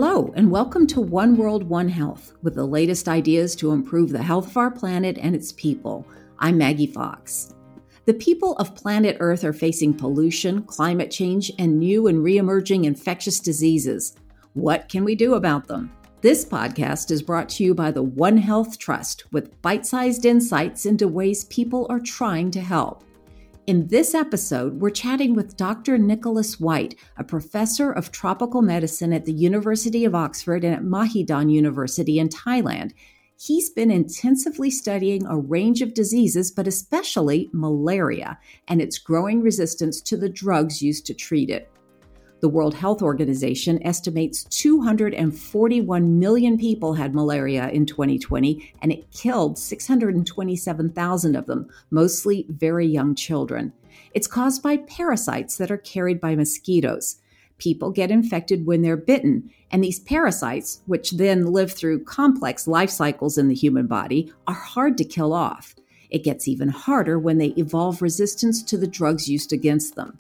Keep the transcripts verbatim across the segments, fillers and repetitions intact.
Hello, and welcome to One World, One Health, with the latest ideas to improve the health of our planet and its people. I'm Maggie Fox. The people of planet Earth are facing pollution, climate change, and new and re-emerging infectious diseases. What can we do about them? This podcast is brought to you by the One Health Trust, with bite-sized insights into ways people are trying to help. In this episode, we're chatting with Doctor Nicholas White, a professor of tropical medicine at the University of Oxford and at Mahidol University in Thailand. He's been intensively studying a range of diseases, but especially malaria, and its growing resistance to the drugs used to treat it. The World Health Organization estimates two hundred forty-one million people had malaria in twenty twenty, and it killed six hundred twenty-seven thousand of them, mostly very young children. It's caused by parasites that are carried by mosquitoes. People get infected when they're bitten, and these parasites, which then live through complex life cycles in the human body, are hard to kill off. It gets even harder when they evolve resistance to the drugs used against them.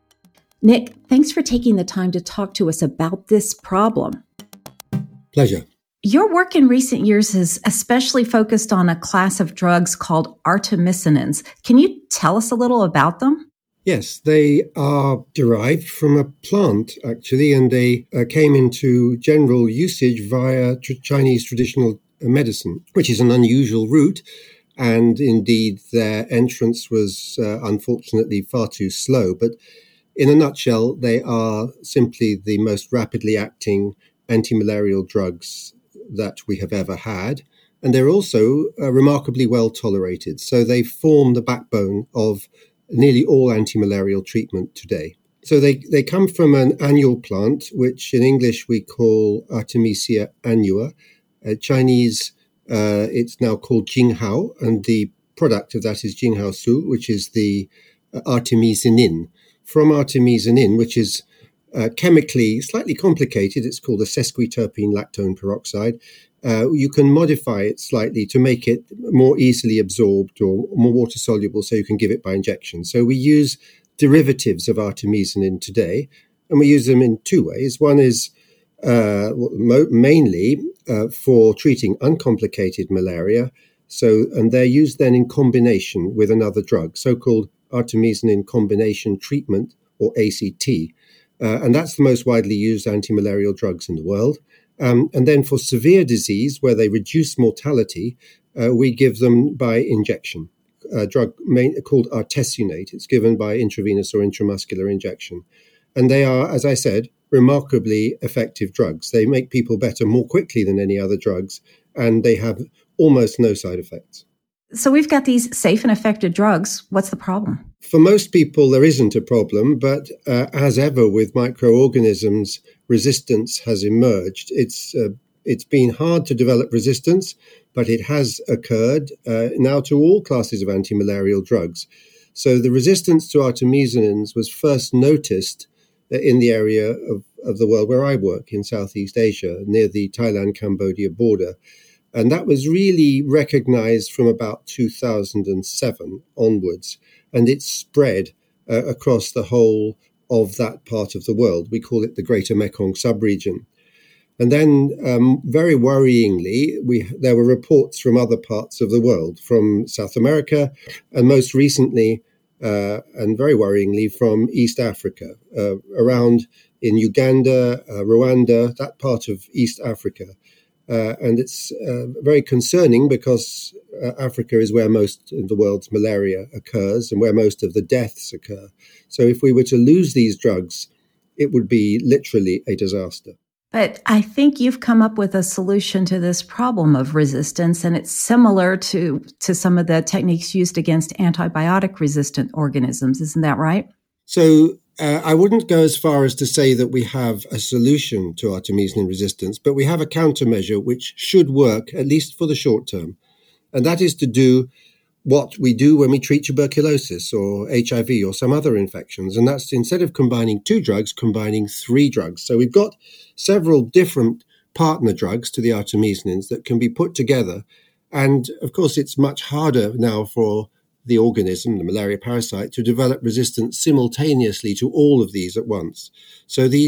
Nick, thanks for taking the time to talk to us about this problem. Pleasure. Your work in recent years has especially focused on a class of drugs called artemisinins. Can you tell us a little about them? Yes, they are derived from a plant, actually, and they uh, came into general usage via tr- Chinese traditional medicine, which is an unusual route. And indeed, their entrance was uh, unfortunately far too slow. But in a nutshell, they are simply the most rapidly acting anti-malarial drugs that we have ever had. And they're also uh, remarkably well tolerated. So they form the backbone of nearly all anti-malarial treatment today. So they, they come from an annual plant, which in English we call Artemisia annua. Uh, Chinese, uh, it's now called Jinghao, and the product of that is Jinghao Su, which is the uh, artemisinin. From artemisinin, which is uh, chemically slightly complicated, it's called a sesquiterpene lactone peroxide. Uh, you can modify it slightly to make it more easily absorbed or more water soluble, so you can give it by injection. So we use derivatives of artemisinin today, and we use them in two ways. One is uh, mo- mainly uh, for treating uncomplicated malaria. So, and they're used then in combination with another drug, so-called artemisinin combination treatment, or A C T. Uh, and that's the most widely used anti-malarial drugs in the world. Um, and then for severe disease, where they reduce mortality, uh, we give them by injection, a drug main, called artesunate. It's given by intravenous or intramuscular injection. And they are, as I said, remarkably effective drugs. They make people better more quickly than any other drugs, and they have almost no side effects. So we've got these safe and effective drugs. What's the problem? For most people, there isn't a problem, but uh, as ever with microorganisms, resistance has emerged. It's uh, it's been hard to develop resistance, but it has occurred uh, now to all classes of anti-malarial drugs. So the resistance to artemisinins was first noticed in the area of, of the world where I work, in Southeast Asia, near the Thailand-Cambodia border. And that was really recognized from about two thousand seven onwards, and it spread uh, across the whole of that part of the world. We call it the Greater Mekong subregion. And then, um, very worryingly, we there were reports from other parts of the world, from South America, and most recently, uh, and very worryingly, from East Africa, uh, around in Uganda, uh, Rwanda, that part of East Africa. Uh, and it's uh, very concerning because uh, Africa is where most of the world's malaria occurs and where most of the deaths occur. So if we were to lose these drugs, it would be literally a disaster. But I think you've come up with a solution to this problem of resistance, and it's similar to, to some of the techniques used against antibiotic-resistant organisms. Isn't that right? So uh, I wouldn't go as far as to say that we have a solution to artemisinin resistance, but we have a countermeasure which should work, at least for the short term. And that is to do what we do when we treat tuberculosis or H I V or some other infections. And that's, instead of combining two drugs, combining three drugs. So we've got several different partner drugs to the artemisinins that can be put together. And of course, it's much harder now for the organism, the malaria parasite, to develop resistance simultaneously to all of these at once. So these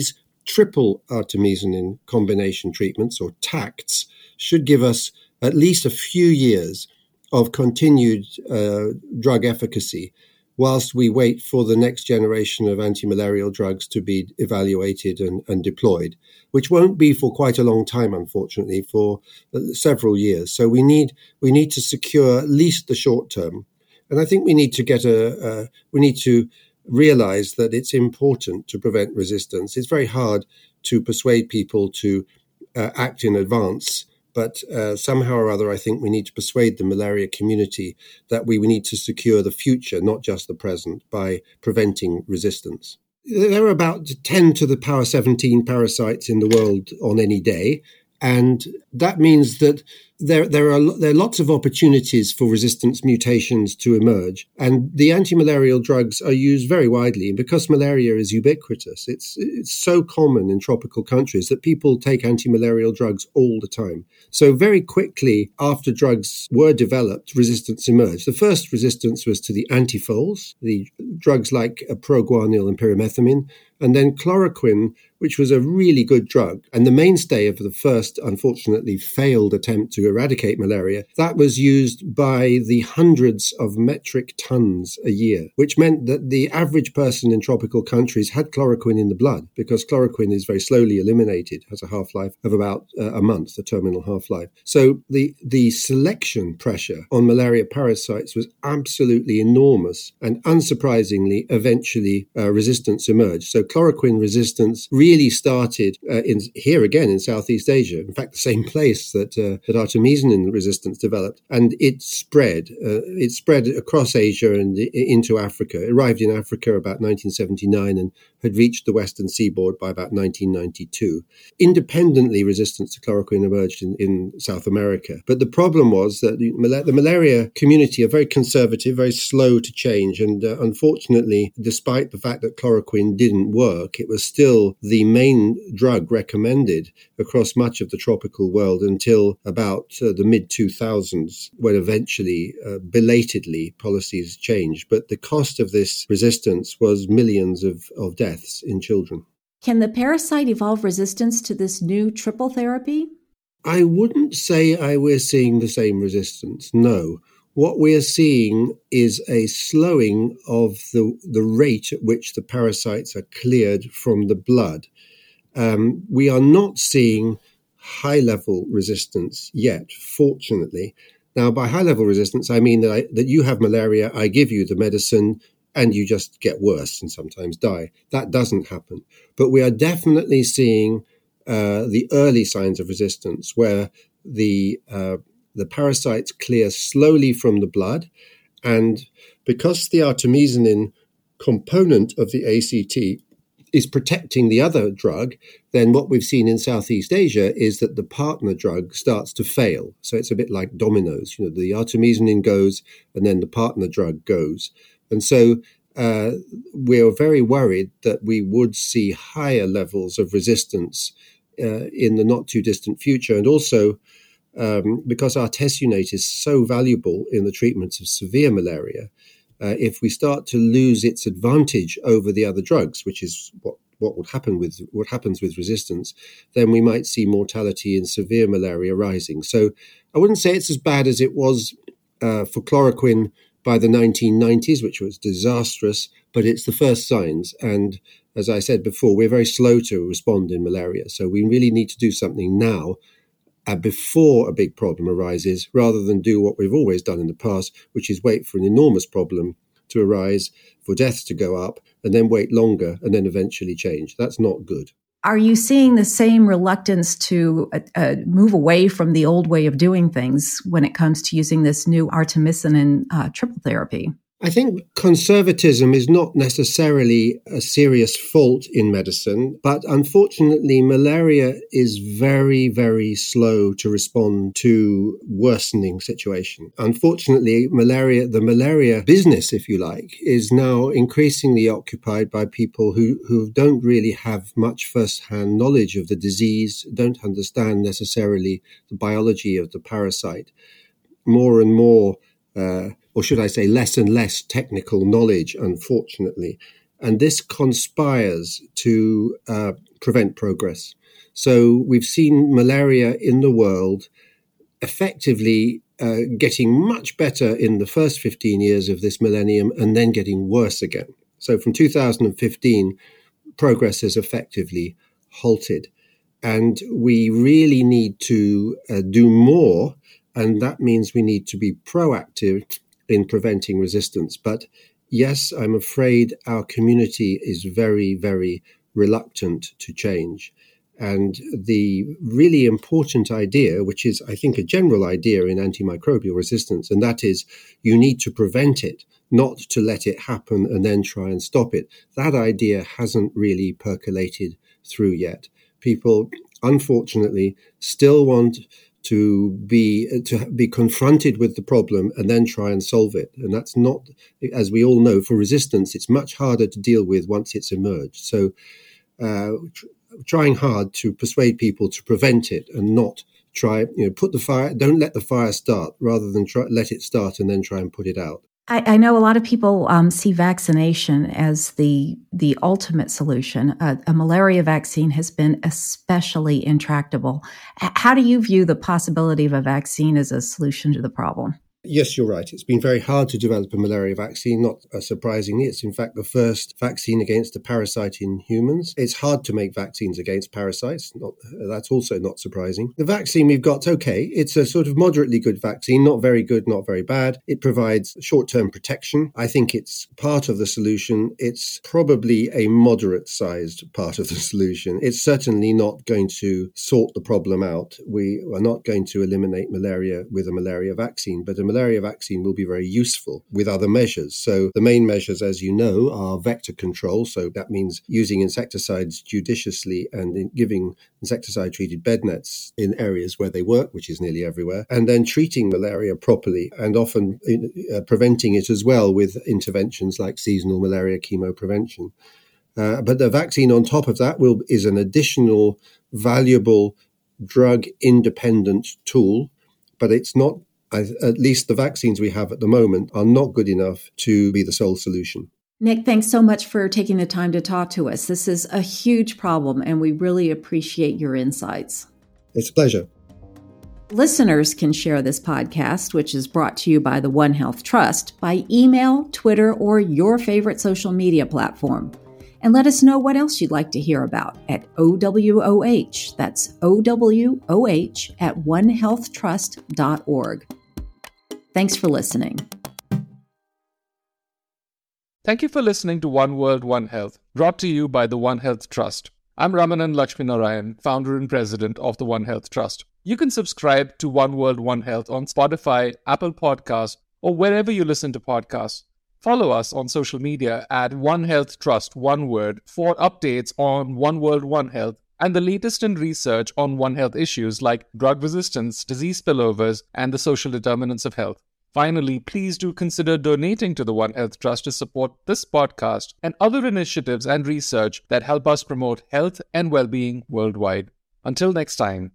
triple artemisinin combination treatments, or TACTs, should give us at least a few years of continued uh, drug efficacy whilst we wait for the next generation of anti-malarial drugs to be evaluated and, and deployed, which won't be for quite a long time, unfortunately, for several years. So we need we need to secure at least the short term. And I think we need to get a, uh, we need to realize that it's important to prevent resistance. It's very hard to persuade people to uh, act in advance. But uh, somehow or other, I think we need to persuade the malaria community that we, we need to secure the future, not just the present, by preventing resistance. There are about ten to the power seventeen parasites in the world on any day. And that means that there, there are there are lots of opportunities for resistance mutations to emerge. And the anti-malarial drugs are used very widely. And because malaria is ubiquitous, it's it's so common in tropical countries that people take anti-malarial drugs all the time. So very quickly after drugs were developed, resistance emerged. The first resistance was to the antifoals, the drugs like proguanil and pyrimethamine, and then chloroquine, which was a really good drug. And the mainstay of the first, unfortunately, failed attempt to eradicate malaria, that was used by the hundreds of metric tons a year, which meant that the average person in tropical countries had chloroquine in the blood, because chloroquine is very slowly eliminated, has a half-life of about uh, a month, a terminal half-life. So the, the selection pressure on malaria parasites was absolutely enormous, and unsurprisingly, eventually uh, resistance emerged. So chloroquine resistance really started uh, in here again in Southeast Asia, in fact, the same place that uh, that artemisinin resistance developed, and it spread. Uh, it spread across Asia and into Africa. It arrived in Africa about nineteen seventy-nine and had reached the western seaboard by about nineteen ninety-two. Independently, resistance to chloroquine emerged in, in South America. But the problem was that the, the malaria community are very conservative, very slow to change, and uh, unfortunately, despite the fact that chloroquine didn't work, it was still the main drug recommended across much of the tropical world until about uh, the mid two thousands, when eventually, uh, belatedly, policies changed. But the cost of this resistance was millions of, of deaths in children. Can the parasite evolve resistance to this new triple therapy? I wouldn't say I we're seeing the same resistance, no. What we are seeing is a slowing of the, the rate at which the parasites are cleared from the blood. Um, we are not seeing high-level resistance yet, fortunately. Now, by high-level resistance, I mean that, I, that you have malaria, I give you the medicine, and you just get worse and sometimes die. That doesn't happen. But we are definitely seeing uh, the early signs of resistance, where the uh, the parasites clear slowly from the blood. And because the artemisinin component of the A C T is protecting the other drug, then what we've seen in Southeast Asia is that the partner drug starts to fail. So it's a bit like dominoes. You know, the artemisinin goes and then the partner drug goes. And so uh, we're very worried that we would see higher levels of resistance uh, in the not too distant future. And also, Um, because artesunate is so valuable in the treatments of severe malaria, uh, if we start to lose its advantage over the other drugs, which is what, what would happen with what happens with resistance, then we might see mortality in severe malaria rising. So I wouldn't say it's as bad as it was uh, for chloroquine by the nineteen nineties, which was disastrous, but it's the first signs. And as I said before, we're very slow to respond in malaria. So we really need to do something now, Uh, before a big problem arises, rather than do what we've always done in the past, which is wait for an enormous problem to arise, for deaths to go up, and then wait longer, and then eventually change. That's not good. Are you seeing the same reluctance to uh, uh, move away from the old way of doing things when it comes to using this new artemisinin uh, triple therapy? I think conservatism is not necessarily a serious fault in medicine, but unfortunately, malaria is very, very slow to respond to worsening situation. Unfortunately, malaria, the malaria business, if you like, is now increasingly occupied by people who, who don't really have much first-hand knowledge of the disease, don't understand necessarily the biology of the parasite. More and more uh, or should I say less and less technical knowledge, unfortunately. And this conspires to uh, prevent progress. So we've seen malaria in the world effectively uh, getting much better in the first fifteen years of this millennium and then getting worse again. So from two thousand fifteen, progress has effectively halted. And we really need to uh, do more, and that means we need to be proactive in preventing resistance. But yes, I'm afraid our community is very, very reluctant to change. And the really important idea, which is, I think, a general idea in antimicrobial resistance, and that is you need to prevent it, not to let it happen and then try and stop it. That idea hasn't really percolated through yet. People, unfortunately, still want to be to be confronted with the problem and then try and solve it. And that's not, as we all know, for resistance, it's much harder to deal with once it's emerged. So uh, tr- trying hard to persuade people to prevent it and not try, you know, put the fire, don't let the fire start rather than try, let it start and then try and put it out. I, I know a lot of people um, see vaccination as the the ultimate solution. Uh, a malaria vaccine has been especially intractable. H- how do you view the possibility of a vaccine as a solution to the problem? Yes, you're right. It's been very hard to develop a malaria vaccine, not uh, surprisingly. It's in fact the first vaccine against a parasite in humans. It's hard to make vaccines against parasites. Not, uh, that's also not surprising. The vaccine we've got's okay. It's a sort of moderately good vaccine, not very good, not very bad. It provides short-term protection. I think it's part of the solution. It's probably a moderate-sized part of the solution. It's certainly not going to sort the problem out. We are not going to eliminate malaria with a malaria vaccine, but a malaria vaccine will be very useful with other measures. So the main measures, as you know, are vector control. So that means using insecticides judiciously and giving insecticide-treated bed nets in areas where they work, which is nearly everywhere, and then treating malaria properly and often uh, preventing it as well with interventions like seasonal malaria chemoprevention. Uh, but the vaccine on top of that will is an additional valuable drug-independent tool, but it's not at least the vaccines we have at the moment are not good enough to be the sole solution. Nick, thanks so much for taking the time to talk to us. This is a huge problem, and we really appreciate your insights. It's a pleasure. Listeners can share this podcast, which is brought to you by the One Health Trust, by email, Twitter, or your favorite social media platform. And let us know what else you'd like to hear about at O W O H. That's O W O H at one health trust dot org. Thanks for listening. Thank you for listening to One World, One Health, brought to you by the One Health Trust. I'm Ramanan Lakshminarayan, founder and president of the One Health Trust. You can subscribe to One World, One Health on Spotify, Apple Podcasts, or wherever you listen to podcasts. Follow us on social media at One Health Trust, one word, for updates on One World, One Health and the latest in research on One Health issues like drug resistance, disease spillovers, and the social determinants of health. Finally, please do consider donating to the One Health Trust to support this podcast and other initiatives and research that help us promote health and well-being worldwide. Until next time.